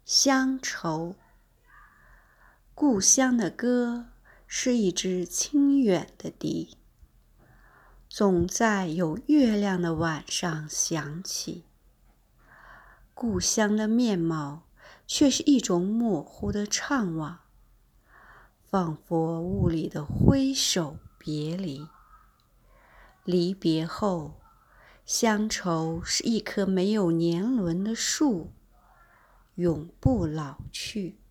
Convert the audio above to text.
乡愁。故乡的歌是一支清远的笛，总在有月亮的晚上响起。故乡的面貌却是一种模糊的怅惘，仿佛雾里的挥手别离。离别后，乡愁是一棵没有年轮的树，永不老去。